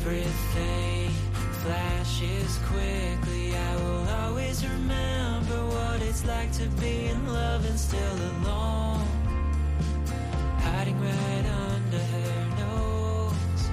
Everything flashes quickly. I will always remember what it's like to be in love and still alone, hiding right under her nose.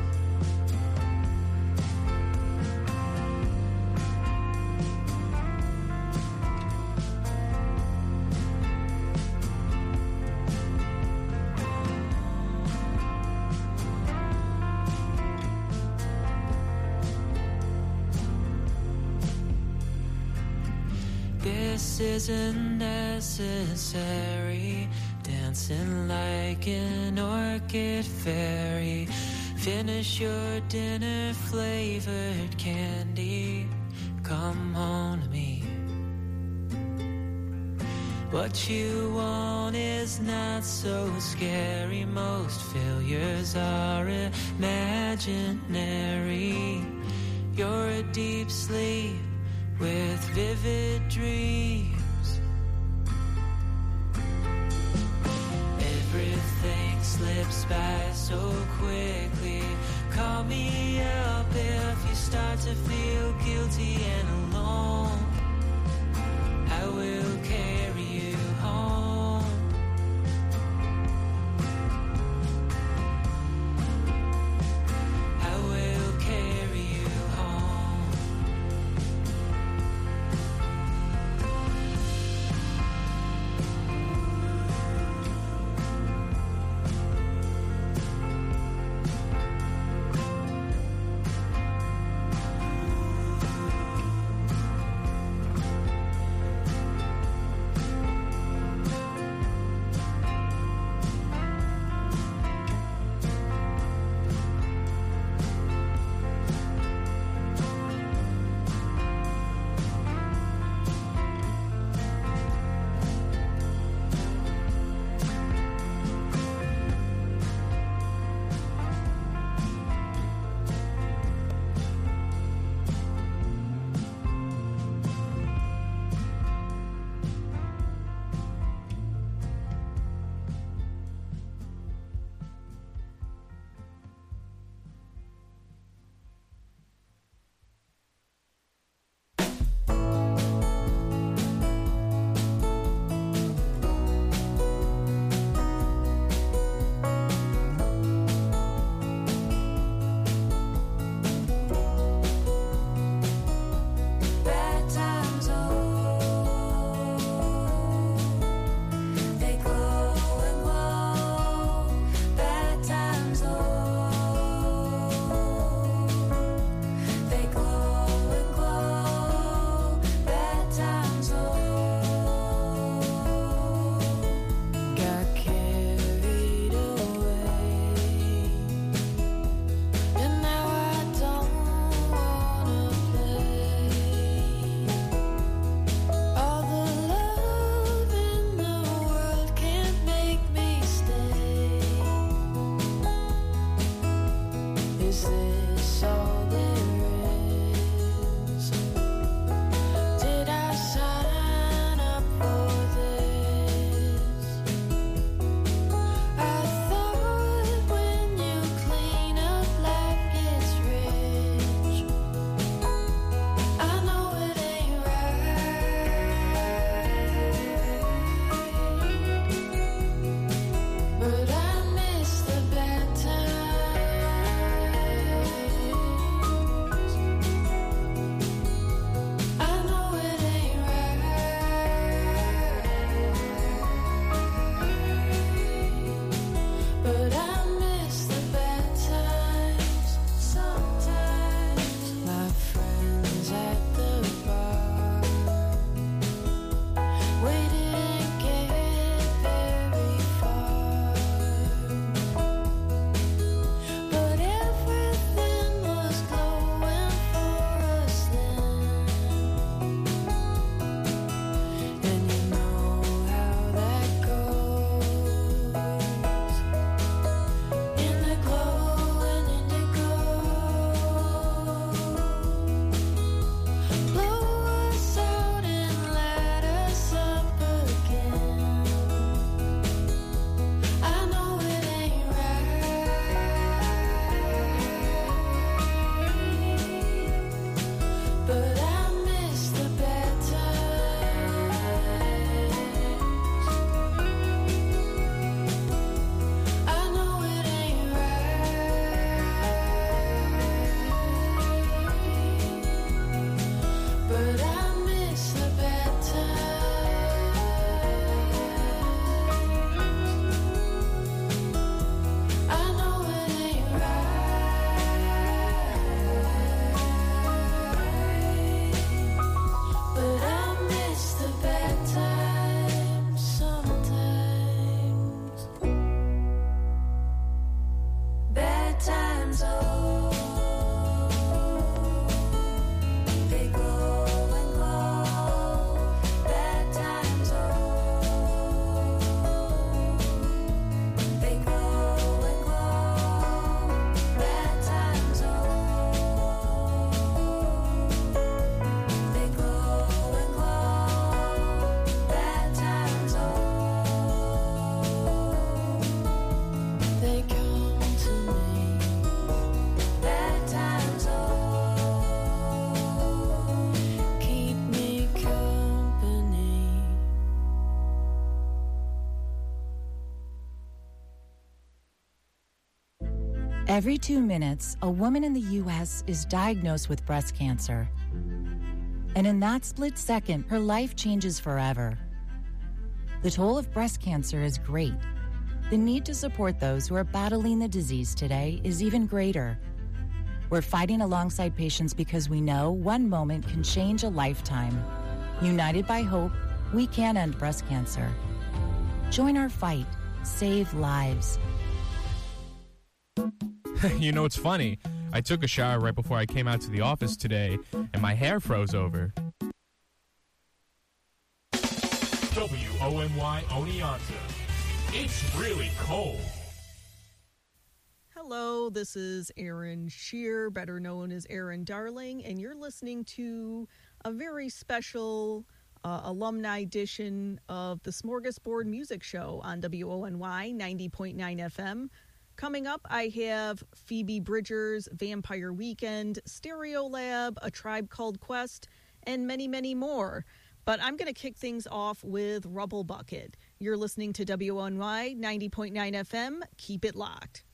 This isn't necessary, dancing like an orchid fairy. Finish your dinner, flavored candy, come home to me. What you want is not so scary. Most failures are imaginary. You're a deep sleep with vivid dreams. Everything slips by so quickly. Call me up if you start to feel guilty and alone. I will carry you home. I will carry you home. Every 2 minutes, a woman in the U.S. is diagnosed with breast cancer. And in that split second, her life changes forever. The toll of breast cancer is great. The need to support those who are battling the disease today is even greater. We're fighting alongside patients because we know one moment can change a lifetime. United by hope, we can end breast cancer. Join our fight. Save lives. You know, it's funny. I took a shower right before I came out to the office today, and my hair froze over. WONY Oneonta. It's really cold. Hello, this is Erin Shear, better known as Erin Darling, and you're listening to a very special alumni edition of the Smorgasbord Music Show on WONY 90.9 FM. Coming up, I have Phoebe Bridgers' Vampire Weekend, Stereolab, A Tribe Called Quest, and many, many more. But I'm going to kick things off with Rubble Bucket. You're listening to WONY 90.9 FM. Keep it locked.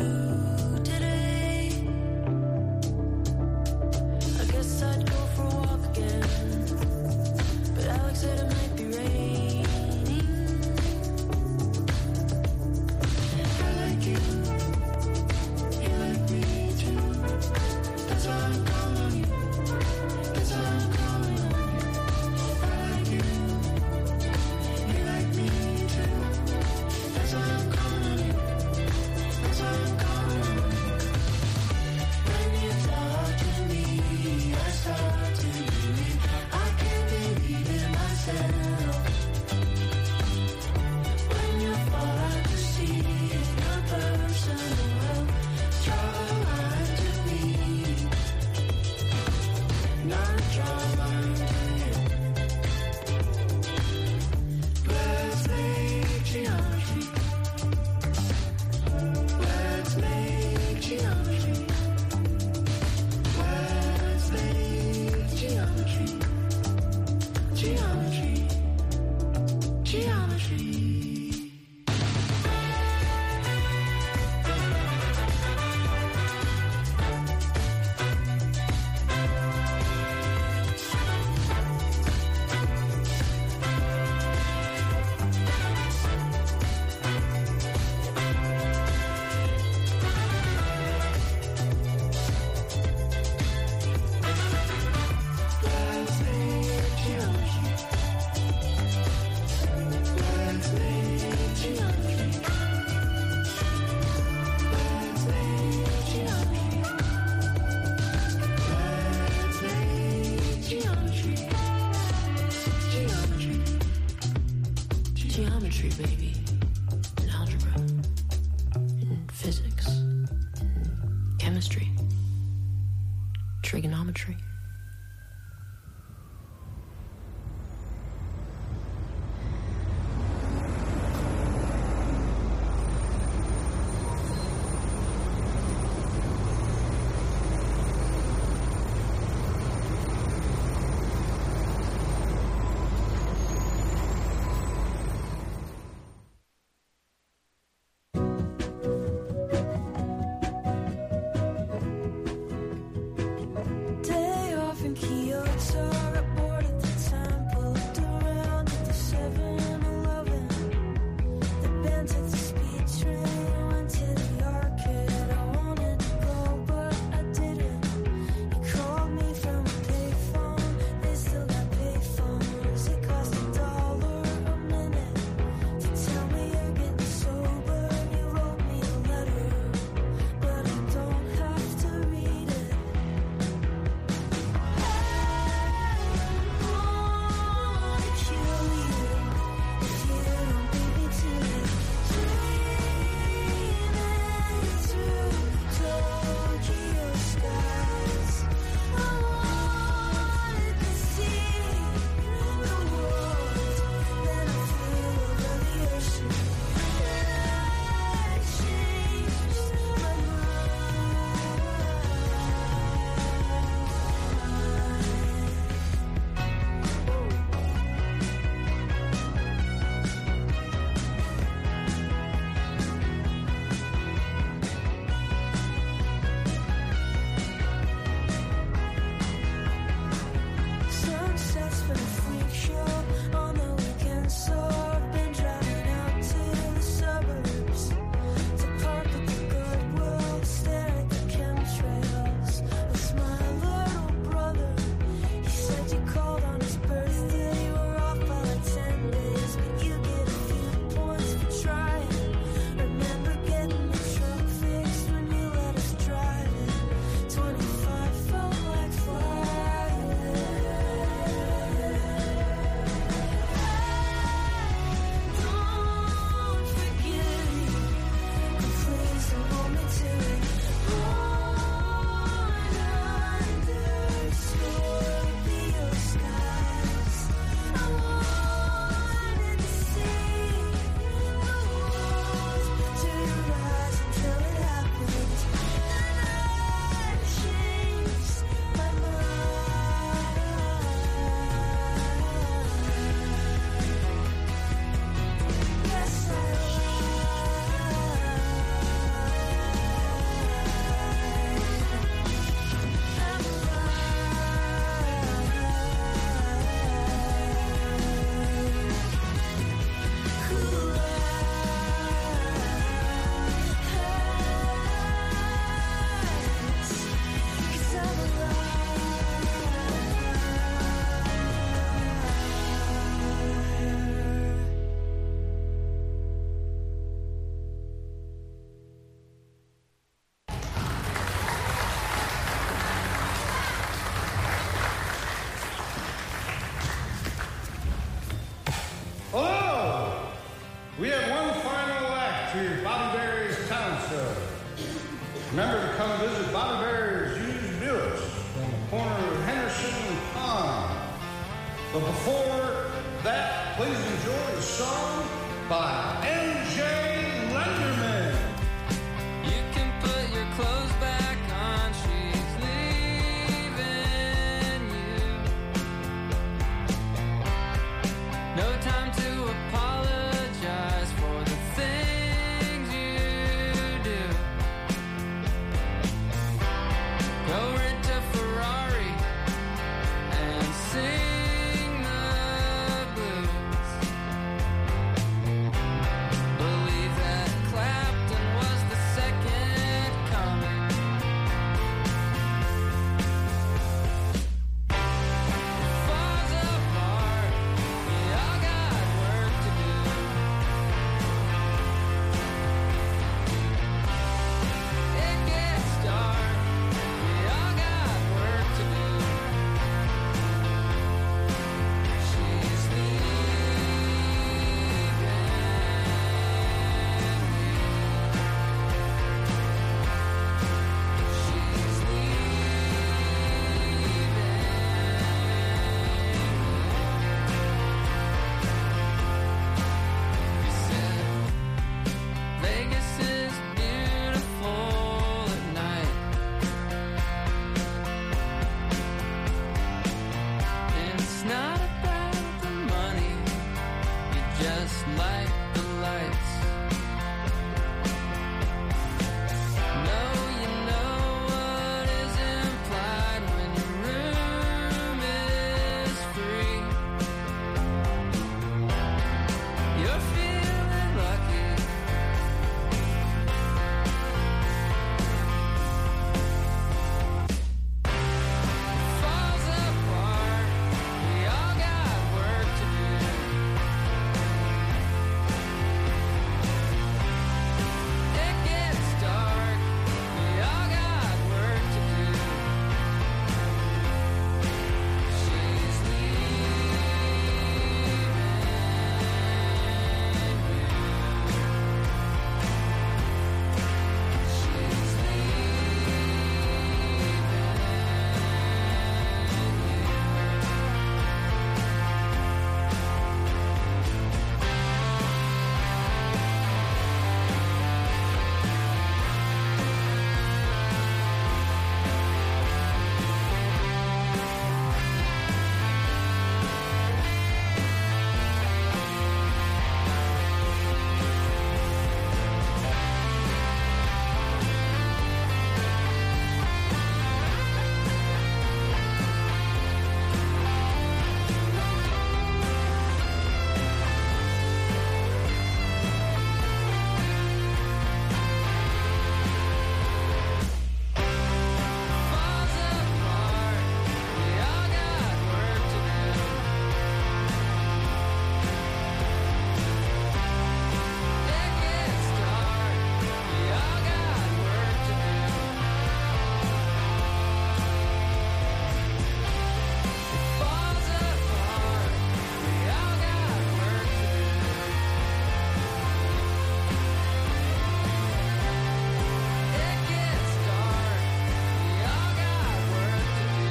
I guess I'd go for a walk. geometry, baby, and algebra, and physics, chemistry, trigonometry. We have one final act to Bobby Barry's Talent Show. Remember to come visit Bobby Barry's used Buicks on the corner of Henderson and Pond. But before that, please enjoy the song by MJ Lenderman. You can put your clothes back on, she's leaving you. No time to apologize for the things you do. Go rent a Ferrari and sing the blues. light the lights. No, you know what is implied when your room is free. You're feeling lucky. Falls apart. We all got work to do. It gets dark. We all got work to do. She's falls apart. We all got work to do. It gets dark. We all got work to do. Falls apart. We all got work to do. It gets dark. We all got work to do.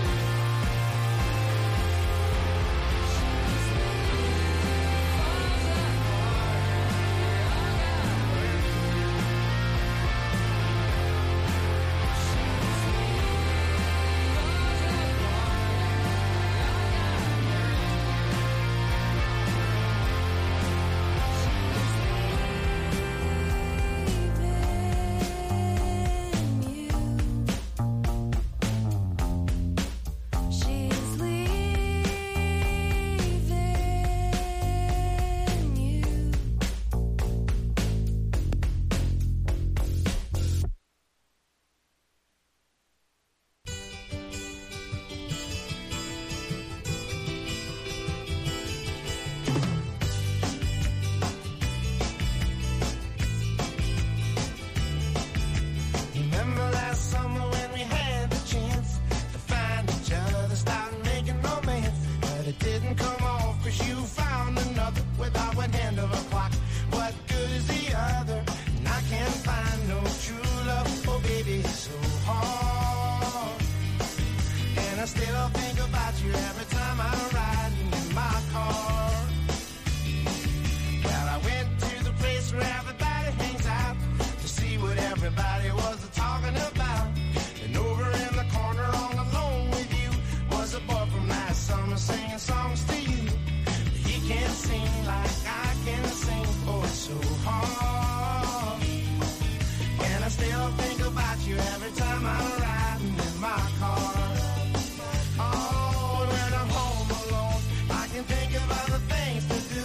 She's leaving you. Remember last summer when we had the chance to find each other, start making romance, but it didn't come off 'cause you found another without one hand of a clock. What good is the other? And I can't find no true love. Oh baby, it's so hard. And I still think about you every time I'm riding in my car. Well, I went to the place where everybody hangs out to see what everybody was talking about. And over in the corner all alone with you was a boy from last summer singing songs to you. He can't sing like I can sing. Oh, it's so hard. And I still think about you every time I'm riding in my car. Oh, when I'm home alone, I can think of other things to do.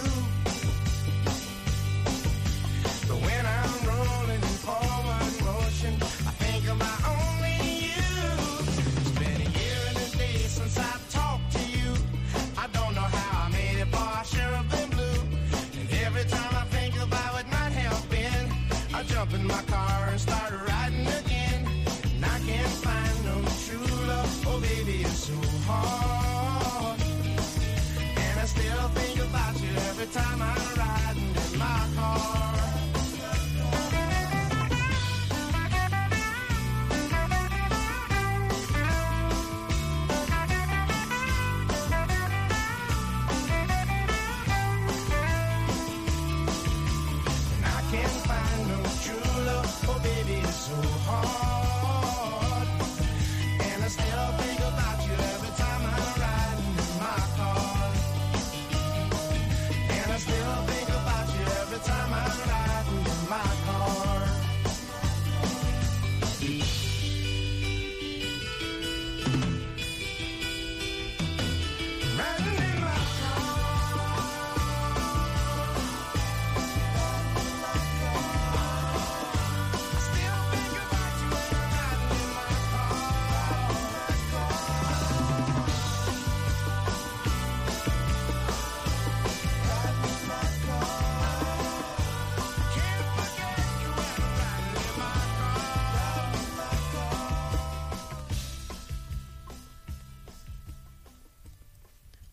But when I'm rolling in forward motion, I think about only you. It's been a year and a day since I talked to you. I don't know how I made it, boy, I sure have been blue. And every time I think about what might have been, I jump in my car and start riding again. And I can't find no true love. Oh, baby, it's so hard. And I still think about you every time I'm riding in my car. And I can't find no true love.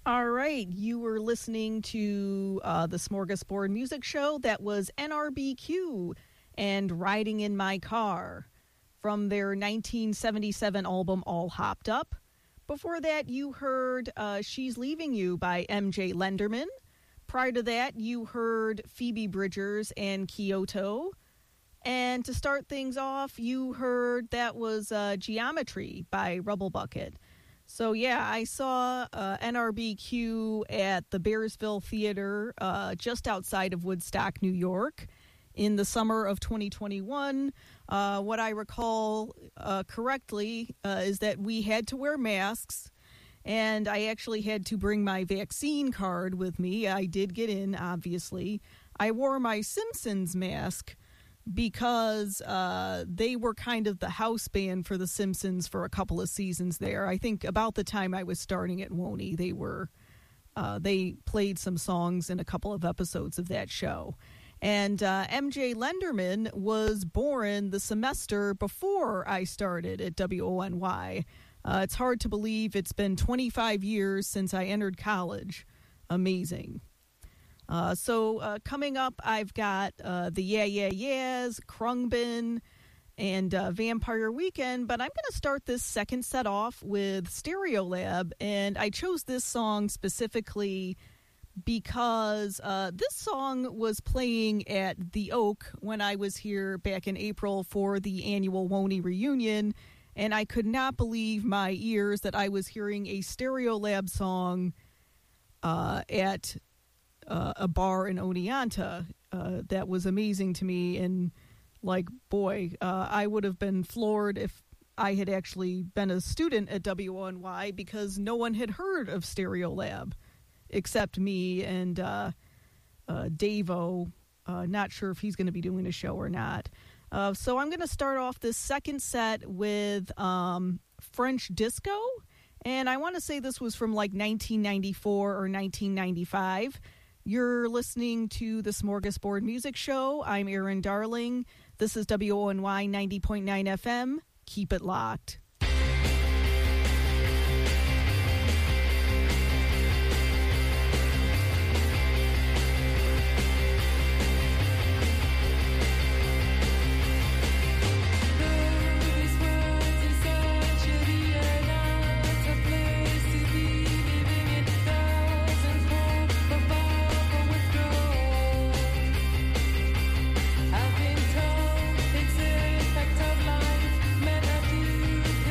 All right, you were listening to the Smorgasbord Music Show. That was NRBQ and Riding in My Car from their 1977 album All Hopped Up. Before that, you heard She's Leaving You by MJ Lenderman. Prior to that, you heard Phoebe Bridgers and Kyoto. And to start things off, you heard that was Geometry by Rubble Bucket. So, yeah, I saw NRBQ at the Bearsville Theater just outside of Woodstock, New York, in the summer of 2021. What I recall correctly is that we had to wear masks, and I actually had to bring my vaccine card with me. I did get in, obviously. I wore my Simpsons mask because they were kind of the house band for The Simpsons for a couple of seasons there. I think about the time I was starting at WONY, they played some songs in a couple of episodes of that show. And MJ Lenderman was born the semester before I started at WONY. It's hard to believe it's been 25 years since I entered college. Amazing. So coming up, I've got the Yeah Yeah Yeahs, Krungbin, and Vampire Weekend, but I'm going to start this second set off with Stereolab, and I chose this song specifically because this song was playing at the Oak when I was here back in April for the annual WONY reunion, and I could not believe my ears that I was hearing a Stereolab song at a bar in Oneonta. That was amazing to me, and like, boy, I would have been floored if I had actually been a student at WONY, because no one had heard of Stereolab except me and Davo. Not sure if he's going to be doing a show or not. So I'm going to start off this second set with French Disco, and I want to say this was from like 1994 or 1995. You're listening to the Smorgasbord Music Show. I'm Erin Darling. This is WONY 90.9 FM. Keep it locked. I've been told it's a fact of life, melody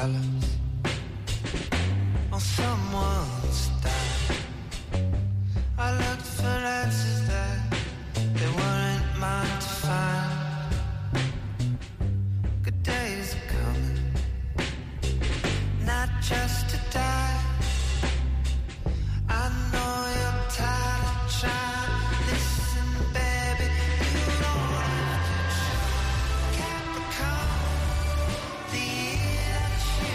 colors on someone's style. I looked for answers that they weren't mine to find. Good days are coming, not just to die. I know you're tired of trying. Listen, baby, you don't have to try. Capricorn, the year that you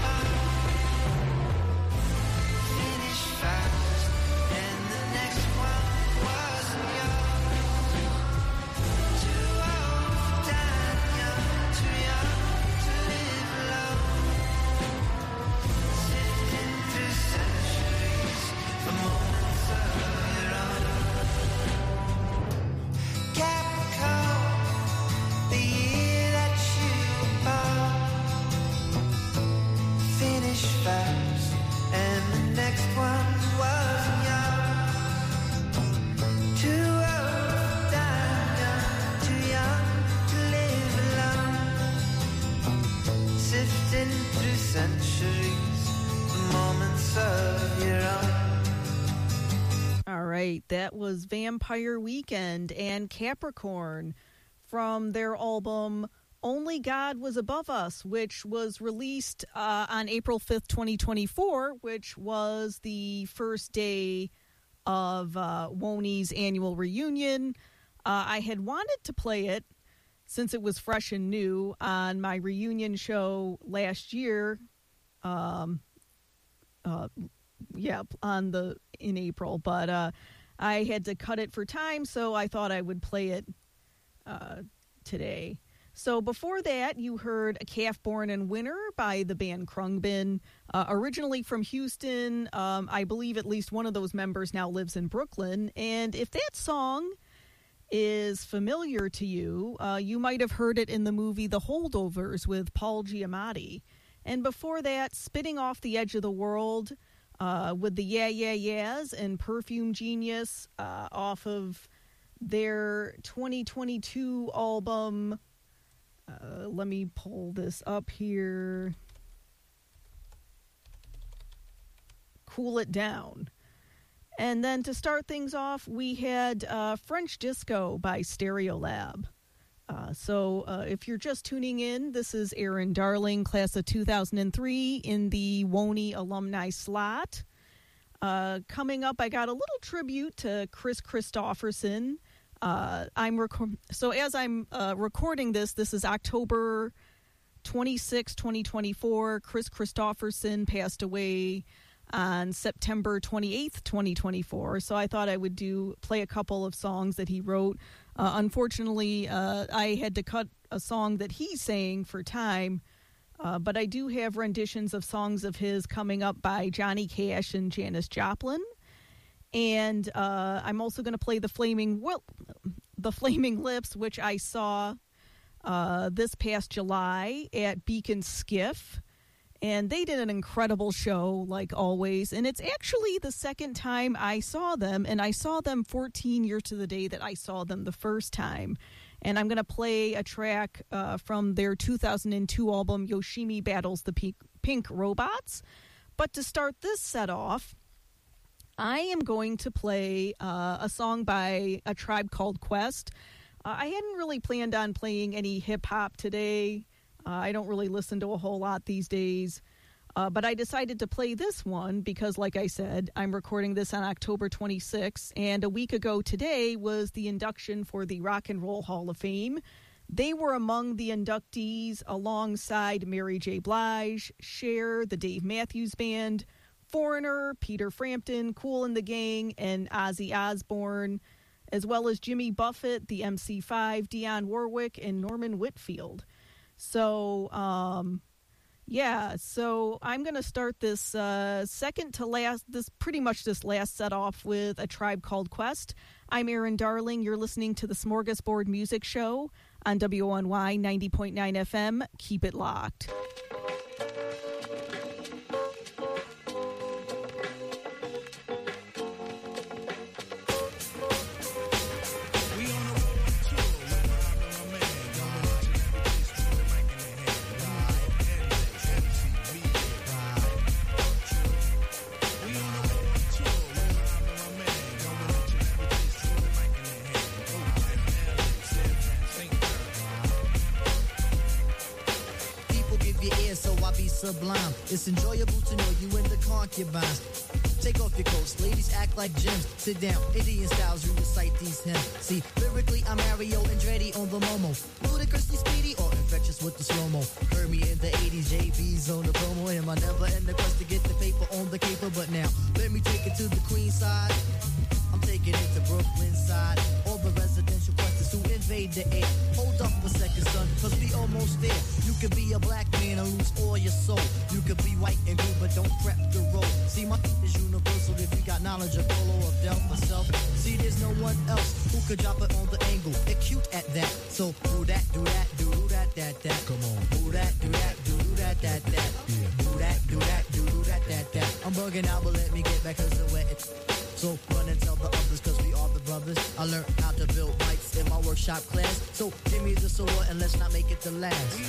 born, finish fast, and the next one was yours. Too old for dying young, too young to live alone. Sifting through centuries for moments of your own. Capricorn, the year that you born, finish fast, and the next one was yours. Too old for dying young, too young to live alone. Sifting through centuries, the moments of your own. All right, that was Vampire Weekend and Capricorn from their album Only God Was Above Us, which was released on April 5th, 2024, which was the first day of WONY's annual reunion. I had wanted to play it since it was fresh and new on my reunion show last year. In April, but I had to cut it for time, so I thought I would play it today. So before that, you heard A Calf Born in Winter by the band Krungbin, originally from Houston. I believe at least one of those members now lives in Brooklyn, and if that song is familiar to you, you might have heard it in the movie The Holdovers with Paul Giamatti. And before that, Spitting Off the Edge of the World with the Yeah Yeah Yeahs and Perfume Genius off of their 2022 album. Let me pull this up here. Cool It Down. And then to start things off, we had French Disco by Stereolab. So if you're just tuning in, this is Erin Darling, class of 2003 in the WONY alumni slot. Coming up, I got a little tribute to Chris Christopherson. As I'm recording this is October 26, 2024. Chris Christopherson passed away on September 28th, 2024. So I thought I would play a couple of songs that he wrote. Unfortunately, I had to cut a song that he sang for time, but I do have renditions of songs of his coming up by Johnny Cash and Janis Joplin. And I'm also going to play the Flaming Lips, which I saw this past July at Beacon Skiff. And they did an incredible show, like always. And it's actually the second time I saw them. And I saw them 14 years to the day that I saw them the first time. And I'm going to play a track from their 2002 album, Yoshimi Battles the Pink Robots. But to start this set off, I am going to play a song by A Tribe Called Quest. I hadn't really planned on playing any hip-hop today. I don't really listen to a whole lot these days. But I decided to play this one because, like I said, I'm recording this on October 26th. And a week ago today was the induction for the Rock and Roll Hall of Fame. They were among the inductees alongside Mary J. Blige, Cher, the Dave Matthews Band, Foreigner, Peter Frampton, Kool and the Gang, and Ozzy Osbourne, as well as Jimmy Buffett, the MC5, Dionne Warwick, and Norman Whitfield. So, so I'm going to start this second to last, this last set off with A Tribe Called Quest. I'm Erin Darling. You're listening to the Smorgasbord Music Show on WONY 90.9 FM. Keep it locked. your ears so I be sublime. It's enjoyable to know you in the concubines. Take off your coats, ladies act like gems. Sit down, Indian styles, we recite these hymns. See, lyrically I'm Mario Andretti on the Momo. Ludicrously speedy or infectious with the slow-mo. Heard me in the 80s, JB's on the promo. Him, I never in the quest to get the paper on the caper. But now, let me take it to the Queen side. I'm taking it to Brooklyn side. All the residential clusters who invade the air. Hold up a second, son, cause we almost there. You can be a black man and lose all your soul. You can be white and blue, but don't prep the road. See, my is universal if you got knowledge of Polo or Del myself. See, there's no one else who could drop it on the angle. They're cute at that. So do that, do that, do that, that. Come on. Do that, do that, do that, that. Yeah. Do that, do that, do that, that. I'm bugging out, but let me get back cause the wet. So run and tell the others cause we are the brothers. I learned how to build mics in my workshop class. So give me the sword and let's not make it the last.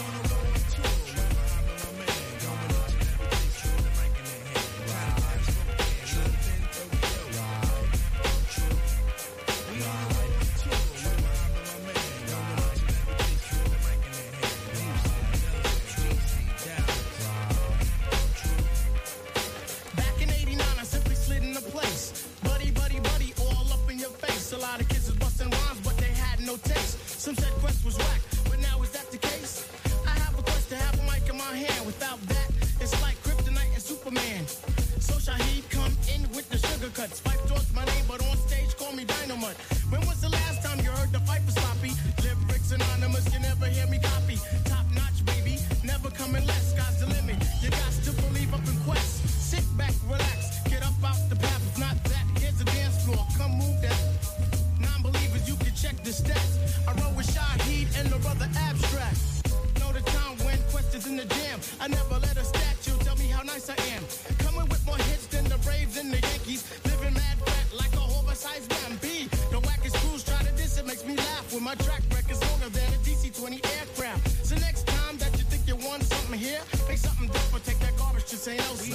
Some said Quest was whack, but now is that the case? I have a quest to have a mic in my hand. Without that, it's like Kryptonite and Superman. So Shaheed come in with the sugar cuts. Fife towards my name, but on stage call me Dynamite. When was the last time you heard the fight was sloppy? Lyrics anonymous, you never hear me copy. Top notch, baby, never coming less. Sky's the limit, you got to believe up in Quest. Sit back, relax, get up out the path. If not that, here's the dance floor, come move that. Non-believers, you can check the stats. I roll with Shaheed and the brother Abstract. Know the time when Quest is in the jam. I never let a statue tell me how nice I am. Coming with more hits than the Braves and the Yankees. Living mad fat like a oversized Bambi. The wackest crews try to diss, it makes me laugh. When my track record's longer than a DC-20 aircraft. So next time that you think you want something here, make something different, take that garbage to St. Elsewhere.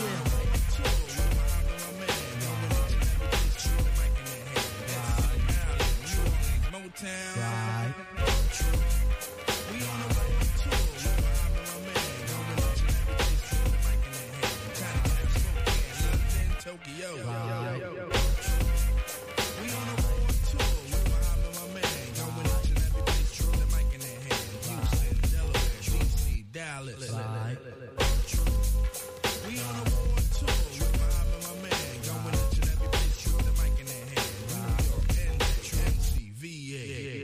Right. We on the way to Tokyo. Right. We on the road tour with Muhammad, my man. Going each and every place, true, the mic in their hand. Houston, Delaware, DC, Dallas. Right. We on the road tour with Muhammad, my man. Going each and every place, true, the mic in their hand. New York, NC, VA.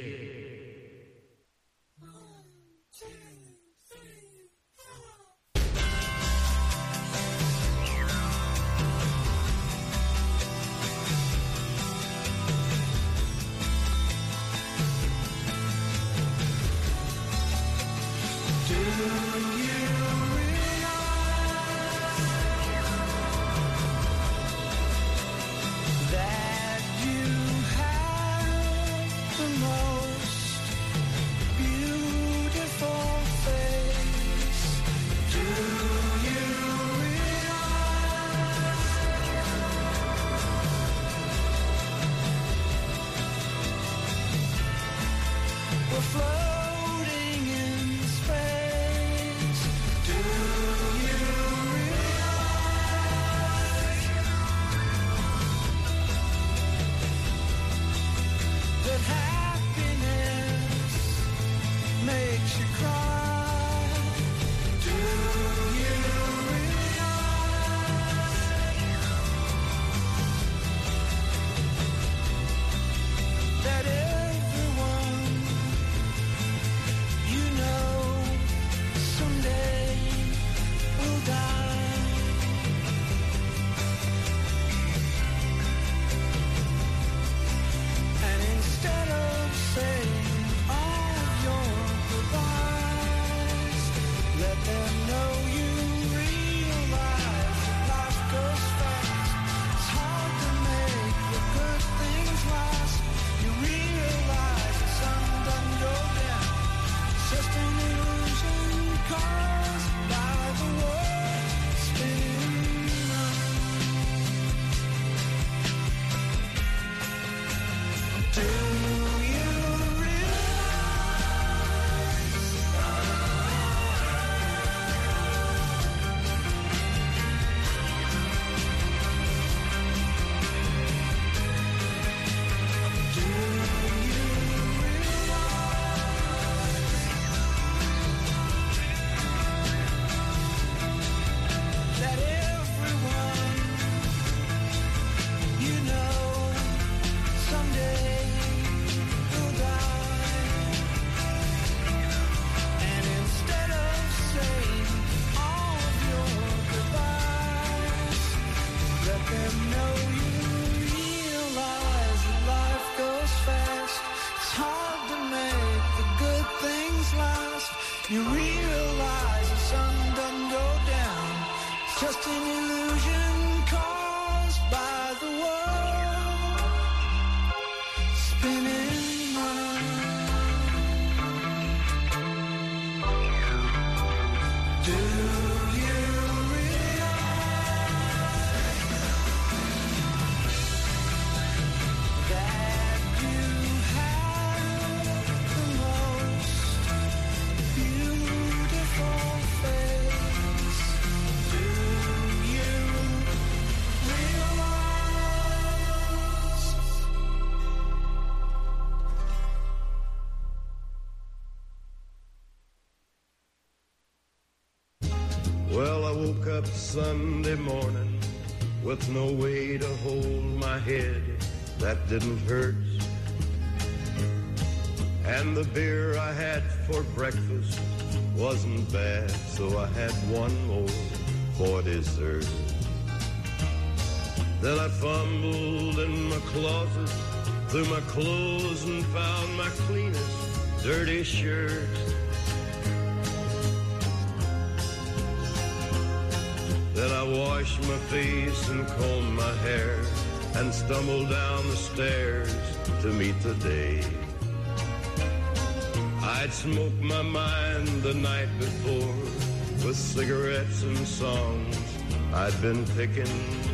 Floating in space. Do you realize that happiness makes you cry? Do you realize that everyone you know someday will die? And instead of saying all your goodbyes, let them know you realize that life goes fast. It's hard to make the good things last. You realize the sun doesn't go down. Just an illusion caused by the world spinning round. Do you realize just an illusion caused by the world spinning round. Do you realize that you have the most beautiful face? Do you realize? Well, I woke up Sunday morning with no way to hold my head that didn't hurt. And the beer I had for breakfast wasn't bad, so I had one more for dessert. Then I fumbled in my closet through my clothes and found my cleanest dirty shirt. Then I washed my face and combed my hair and stumbled down the stairs to meet the day. I'd smoked my mind the night before with cigarettes and songs I'd been picking.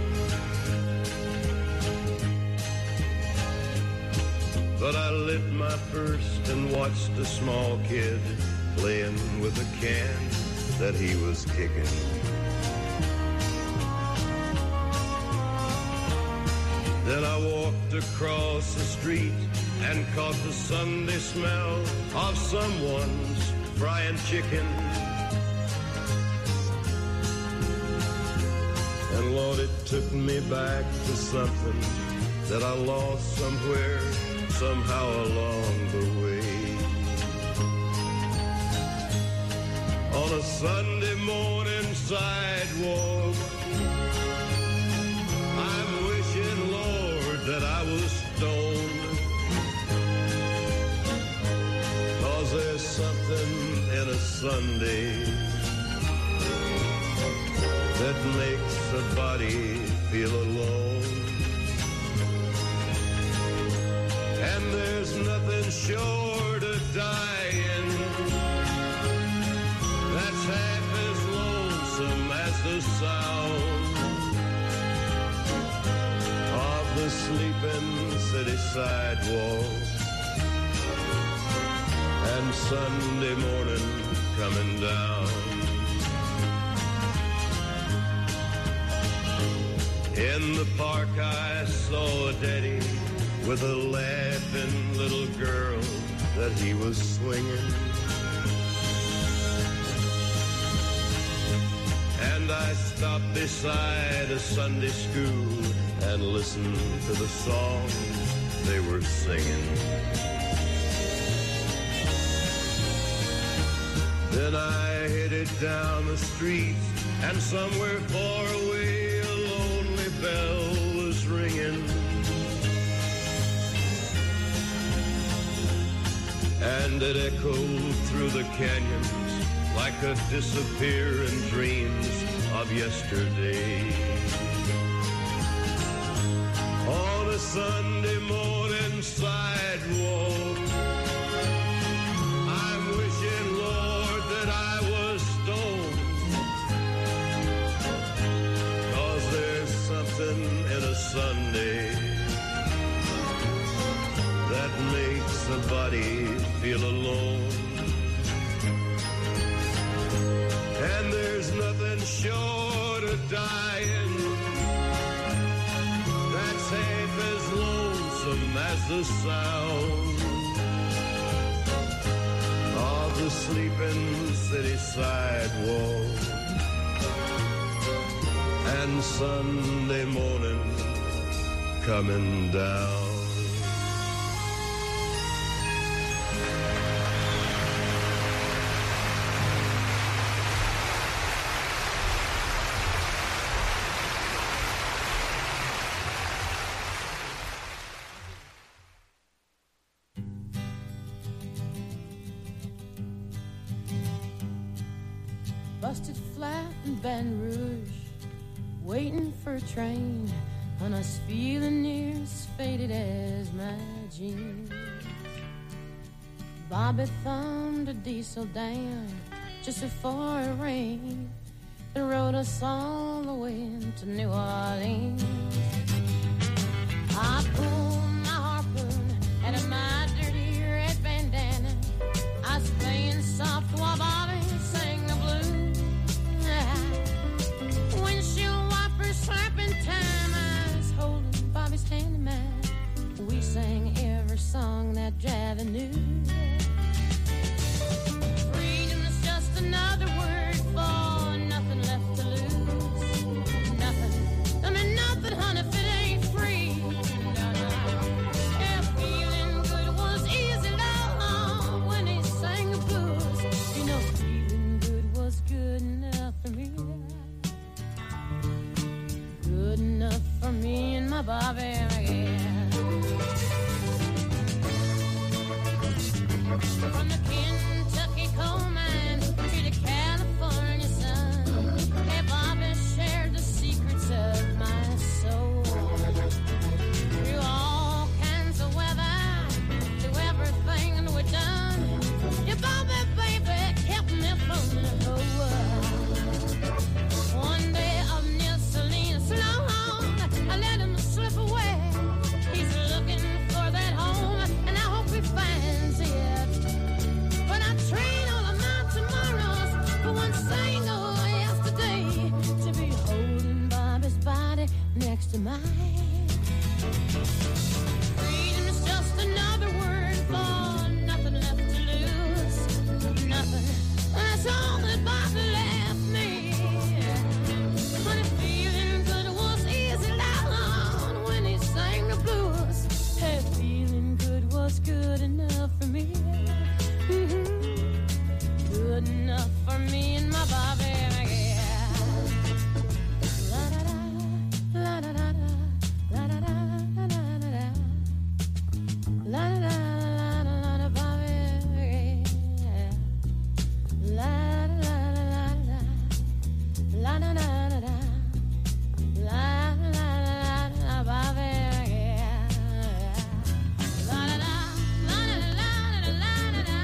But I lit my first and watched a small kid playing with a can that he was kicking. Then I walked across the street and caught the Sunday smell of someone's frying chicken. And Lord, it took me back to something that I lost somewhere, somehow along the way. On a Sunday morning sidewalk, I'm wishing, Lord, that I was stoned. 'Cause there's something in a Sunday that makes a body feel alone. And there's nothing short of dying that's half as lonesome as the sound of the sleeping city sidewalk and Sunday morning coming down. In the park I saw a daddy with a laughing little girl that he was swinging. And I stopped beside a Sunday school and listened to the songs they were singing. Then I headed down the street, and somewhere far away a lonely bell was ringing. And it echoed through the canyons like a disappearing dreams of yesterday. On a Sunday morning sidewalk, I'm wishing, Lord, that I was stoned. 'Cause there's something in a Sunday that makes a body feel alone. And there's nothing short of dying that's half as lonesome as the sound of the sleeping city sidewalk and Sunday morning coming down. Busted flat in Baton Rouge, waiting for a train, and I was feeling near as faded as my jeans. Bobby thumbed a diesel down just before it rained and rode us all the way to New Orleans. I pulled my harpoon out of my dirty red bandana. I was playing soft while Bobby sang the blues. Windshield wipers slapping time, I was holding Bobby's hand in mine. We sang every song that Javi knew. Freedom's just another word for nothing left to lose. Nothing, I mean nothing, honey, if it ain't free. No, no. Yeah, feeling good was easy, long when he sang the blues. You know, feeling good was good enough for me. Good enough for me and my Bobby McGee. From the Kentucky coal mine to the California sun, hey, Bobby shared the secrets of my soul. Through all kinds of weather, through everything we've done, your Bobby, baby, kept me from the whole world. One day up near Salinas, long, I let him slip away. He's looking for that home, and I hope he finds it. But I trade all of my tomorrows for one single yesterday, to be holding Bobby's body next to mine. Freedom's just another word for nothing left to lose. Nothing, that's all that Bobby left me. But feeling good was easy long when he sang the blues. Hey, feeling good was good enough for me. Good enough for me and my Bobby McGee. La da da, la da da da, la da da da da da, la da da la da Bobby McGee. La da da la da, la da da da da, la da da Bobby McGee. La da da, la da da la da la da da.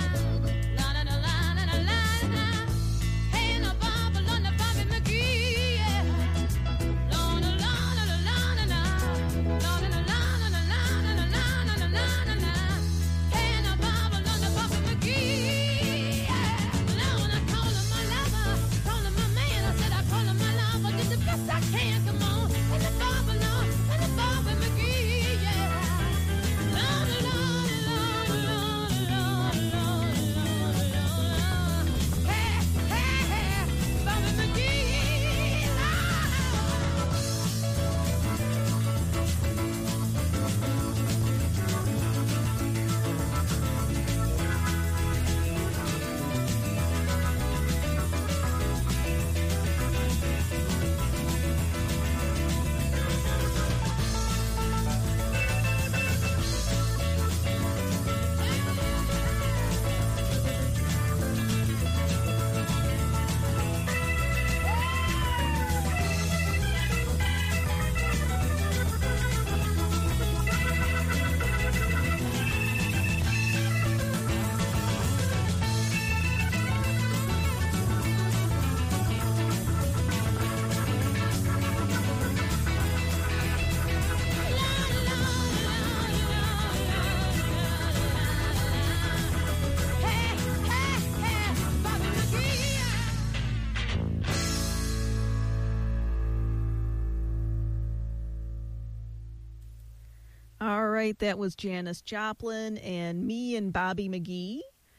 All right, that was Janis Joplin and Me and Bobby McGee.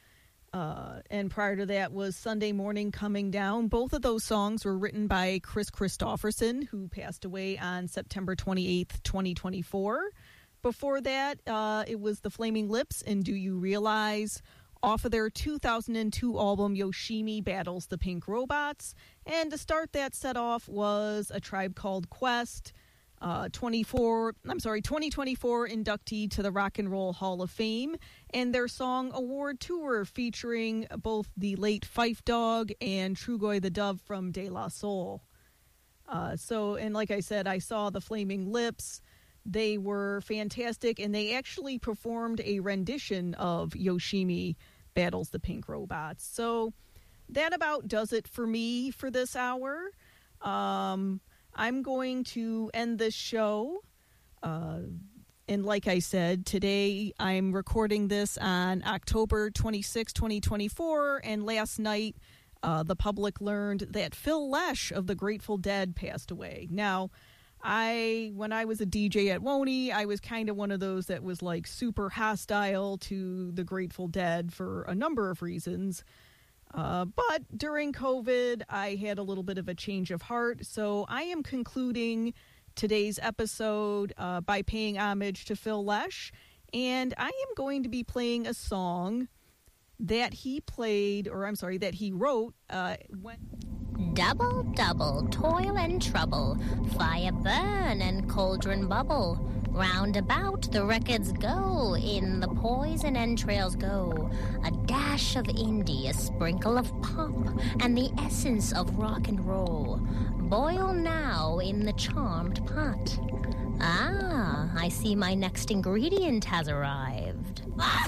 And prior to that was Sunday Morning Coming Down. Both of those songs were written by Chris Christopherson, who passed away on September 28th, 2024. Before that, it was The Flaming Lips and Do You Realize, off of their 2002 album Yoshimi Battles the Pink Robots. And to start that set off was A Tribe Called Quest, 2024 inductee to the Rock and Roll Hall of Fame, and their song Award Tour featuring both the late Phife Dawg and Trugoy the Dove from De La Soul. And like I said, I saw the Flaming Lips. They were fantastic, and they actually performed a rendition of Yoshimi Battles the Pink Robots. So that about does it for me for this hour. I'm going to end this show. And like I said, today I'm recording this on October 26, 2024, and last night the public learned that Phil Lesh of the Grateful Dead passed away. Now, when I was a DJ at Woney, I was kind of one of those that was like super hostile to the Grateful Dead for a number of reasons. But during COVID, I had a little bit of a change of heart, so I am concluding today's episode by paying homage to Phil Lesh, and I am going to be playing a song that he wrote when... Double, double, toil and trouble, fire burn and cauldron bubble. Round about the records go, in the poison entrails go. A dash of indie, a sprinkle of pop, and the essence of rock and roll. Boil now in the charmed pot. Ah, I see my next ingredient has arrived.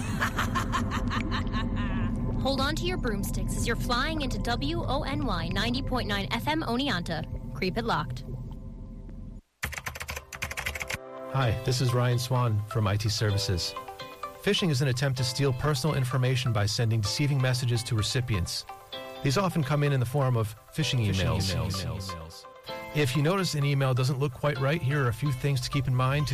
Hold on to your broomsticks as you're flying into WONY 90.9 FM Oneonta. Creep it locked. Hi, this is Ryan Swan from IT Services. Phishing is an attempt to steal personal information by sending deceiving messages to recipients. These often come in the form of phishing emails. If you notice an email doesn't look quite right, here are a few things to keep in mind to